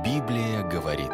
Библия говорит.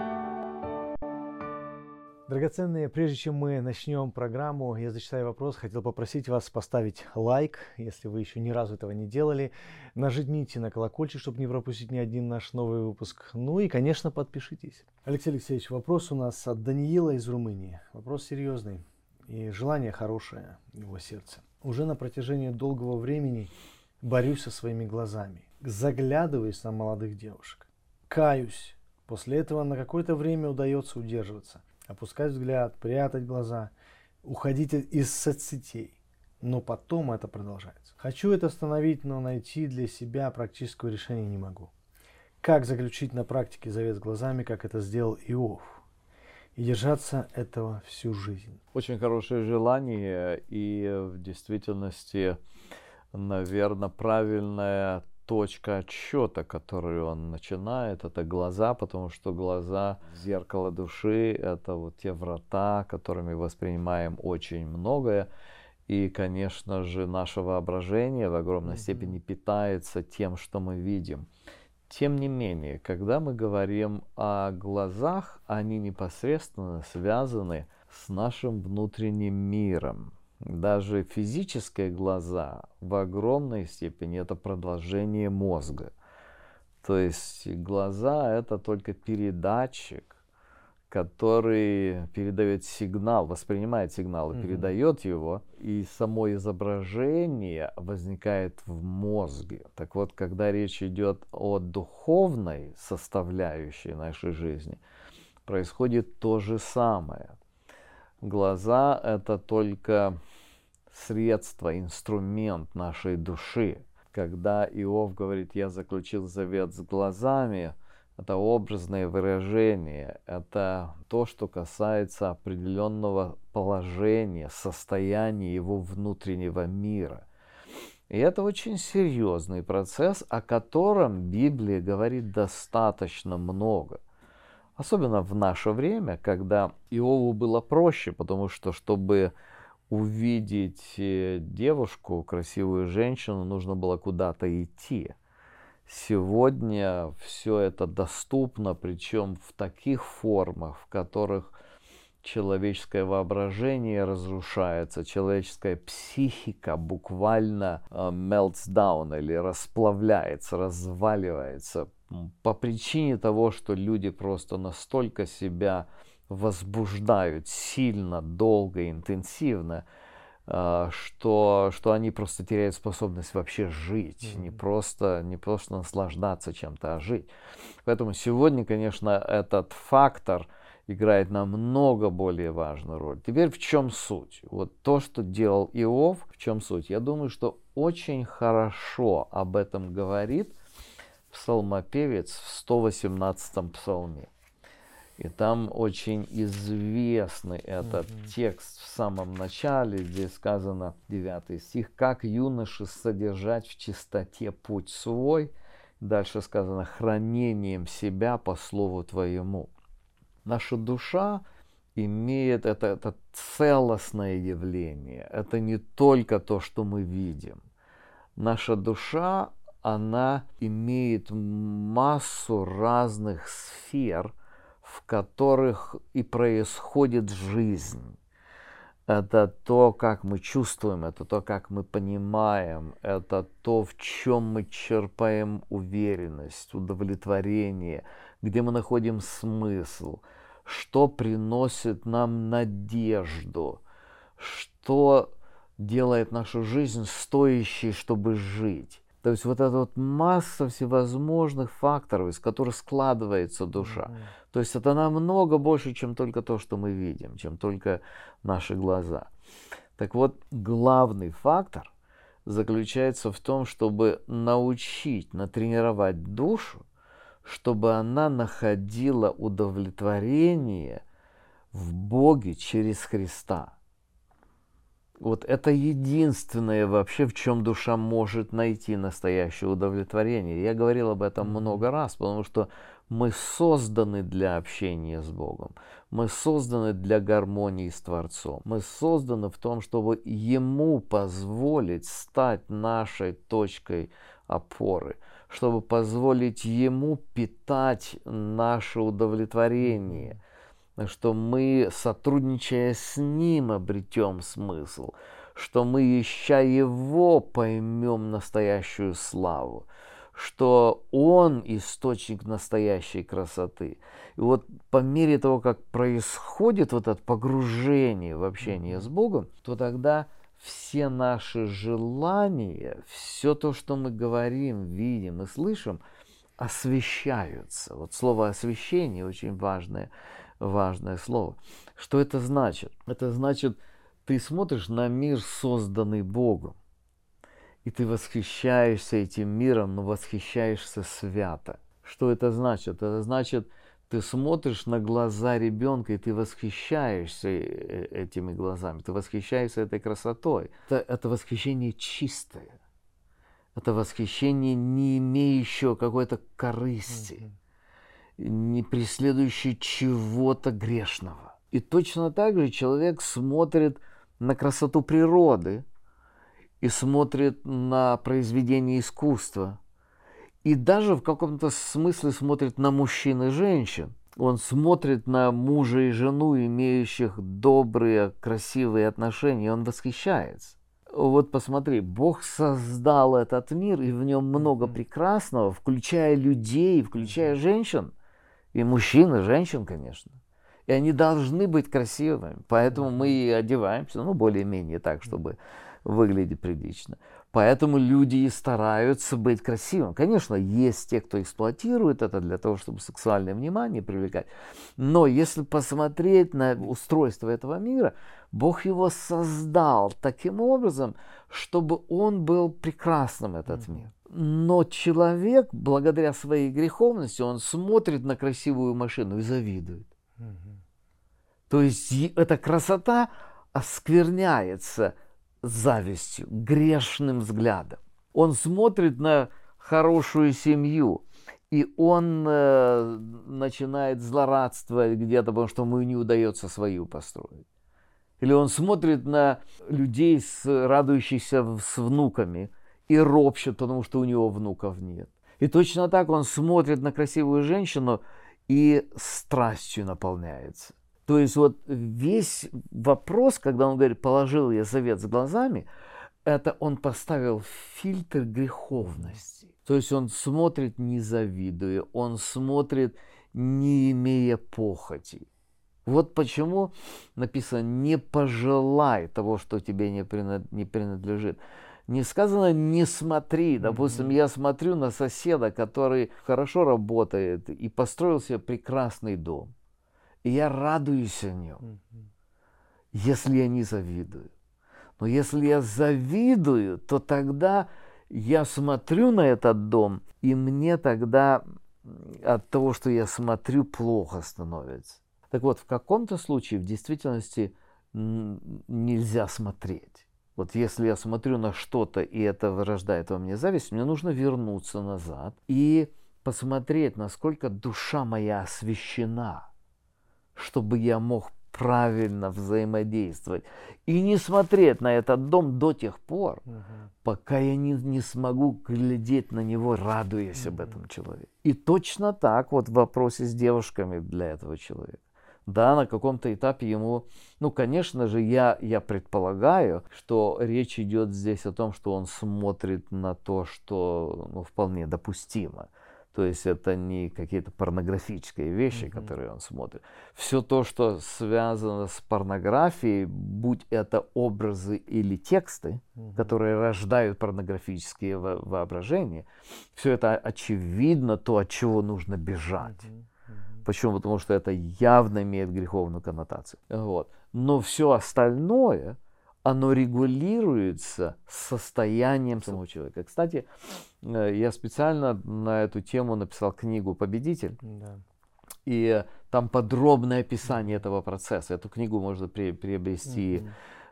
Драгоценные, прежде чем мы начнем программу, я зачитаю вопрос. Хотел попросить вас поставить лайк, если вы еще ни разу этого не делали. Нажмите на колокольчик, чтобы не пропустить ни один наш новый выпуск. Ну и, конечно, подпишитесь. Алексей Алексеевич, вопрос у нас от Даниила из Румынии. Вопрос серьезный и желание хорошее в его сердце. Уже на протяжении долгого времени борюсь со своими глазами. Заглядываюсь на молодых девушек. Каюсь. После этого на какое-то время удается удерживаться. Опускать взгляд, прятать глаза, уходить из соцсетей. Но потом это продолжается. Хочу это остановить, но найти для себя практического решения не могу. Как заключить на практике завет с глазами, как это сделал Иов? И держаться этого всю жизнь. Очень хорошее желание и в действительности, наверное, правильная точка отсчета, которую он начинает, это глаза, потому что глаза — зеркало души, это вот те врата, которыми воспринимаем очень многое. И, конечно же, наше воображение в огромной степени питается тем, что мы видим. Тем не менее, когда мы говорим о глазах, они непосредственно связаны с нашим внутренним миром. Даже физические глаза в огромной степени это продолжение мозга. То есть глаза — это только передатчик, который передает сигнал, воспринимает сигнал и передает его, и само изображение возникает в мозге. Так вот, когда речь идет о духовной составляющей нашей жизни, происходит то же самое. Глаза — это только средство, инструмент нашей души. Когда Иов говорит: «Я заключил завет с глазами», это образное выражение, это то, что касается определенного положения, состояния его внутреннего мира. И это очень серьезный процесс, о котором Библия говорит достаточно много. Особенно в наше время, когда Иову было проще, потому что, чтобы увидеть девушку, красивую женщину, нужно было куда-то идти. Сегодня все это доступно, причем в таких формах, в которых человеческое воображение разрушается, человеческая психика буквально melts down или расплавляется, разваливается по причине того, что люди просто настолько себя возбуждают сильно, долго, интенсивно, что они просто теряют способность вообще жить, не просто наслаждаться чем-то, а жить. Поэтому сегодня, конечно, этот фактор играет намного более важную роль. Теперь в чем суть? Вот то, что делал Иов, в чем суть? Я думаю, что очень хорошо об этом говорит псалмопевец в 118-м псалме. И там очень известный этот текст в самом начале, где сказано, 9 стих: «Как юноше содержать в чистоте путь свой». Дальше сказано: «Хранением себя по слову твоему». Наша душа имеет это целостное явление. Это не только то, что мы видим. Наша душа, она имеет массу разных сфер, в которых и происходит жизнь. Это то, как мы чувствуем, это то, как мы понимаем, это то, в чем мы черпаем уверенность, удовлетворение, где мы находим смысл, что приносит нам надежду, что делает нашу жизнь стоящей, чтобы жить. То есть вот эта вот масса всевозможных факторов, из которых складывается душа. То есть это намного больше, чем только то, что мы видим, чем только наши глаза. Так вот, главный фактор заключается в том, чтобы научить, натренировать душу, чтобы она находила удовлетворение в Боге через Христа. Вот это единственное вообще, в чем душа может найти настоящее удовлетворение. Я говорил об этом много раз, потому что мы созданы для общения с Богом. Мы созданы для гармонии с Творцом. Мы созданы в том, чтобы Ему позволить стать нашей точкой опоры, чтобы позволить Ему питать наше удовлетворение, что мы, сотрудничая с Ним, обретем смысл, что мы, ища Его, поймем настоящую славу, что Он источник настоящей красоты. И вот по мере того, как происходит вот это погружение в общение с Богом, то тогда все наши желания, все то, что мы говорим, видим и слышим, освещаются. Вот слово «освещение» очень важное слово. Что это значит? Это значит, ты смотришь на мир, созданный Богом, и ты восхищаешься этим миром, но восхищаешься свято. Что это значит? Это значит, ты смотришь на глаза ребенка, и ты восхищаешься этими глазами, ты восхищаешься этой красотой. Это восхищение чистое. Это восхищение, не имеющее какой-то корысти, не преследующее чего-то грешного. И точно так же человек смотрит на красоту природы и смотрит на произведение искусства. И даже в каком-то смысле смотрит на мужчин и женщин. Он смотрит на мужа и жену, имеющих добрые, красивые отношения, и он восхищается. Вот посмотри, Бог создал этот мир, и в нем много прекрасного, включая людей, включая женщин, и мужчин, и женщин, конечно. И они должны быть красивыми, поэтому мы и одеваемся, более-менее так, чтобы выглядеть прилично. Поэтому люди и стараются быть красивыми. Конечно, есть те, кто эксплуатирует это для того, чтобы сексуальное внимание привлекать. Но если посмотреть на устройство этого мира, Бог его создал таким образом, чтобы он был прекрасным, этот мир. Но человек, благодаря своей греховности, он смотрит на красивую машину и завидует. То есть эта красота оскверняется завистью, грешным взглядом. Он смотрит на хорошую семью, и он начинает злорадствовать где-то, потому что ему не удается свою построить. Или он смотрит на людей, радующихся с внуками, и ропщет, потому что у него внуков нет. И точно так он смотрит на красивую женщину и страстью наполняется. То есть вот весь вопрос, когда он говорит «положил я завет с глазами», это он поставил фильтр греховности. То есть он смотрит не завидуя, он смотрит не имея похоти. Вот почему написано «не пожелай того, что тебе не принадлежит». Не сказано «не смотри». Допустим, я смотрю на соседа, который хорошо работает и построил себе прекрасный дом. И я радуюсь о нем, если я не завидую. Но если я завидую, то тогда я смотрю на этот дом, и мне тогда от того, что я смотрю, плохо становится. Так вот, в каком-то случае в действительности нельзя смотреть. Вот если я смотрю на что-то, и это вырождает во мне зависть, мне нужно вернуться назад и посмотреть, насколько душа моя освящена, чтобы я мог правильно взаимодействовать. И не смотреть на этот дом до тех пор, пока я не смогу глядеть на него, радуясь об этом человеке. И точно так вот в вопросе с девушками для этого человека. Да, на каком-то этапе ему, конечно же, я предполагаю, что речь идет здесь о том, что он смотрит на то, что вполне допустимо. То есть это не какие-то порнографические вещи, которые он смотрит. Все то, что связано с порнографией, будь это образы или тексты, которые рождают порнографические воображения, все это очевидно то, от чего нужно бежать. Почему? Потому что это явно имеет греховную коннотацию. Вот. Но все остальное, оно регулируется состоянием самого человека. Кстати, я специально на эту тему написал книгу «Победитель». Да. И там подробное описание этого процесса. Эту книгу можно приобрести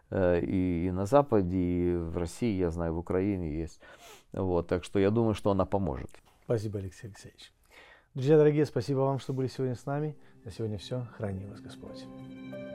и на Западе, и в России, я знаю, в Украине есть. Вот. Так что я думаю, что она поможет. Спасибо, Алексей Алексеевич. Друзья дорогие, спасибо вам, что были сегодня с нами. На сегодня все. Храни вас Господь.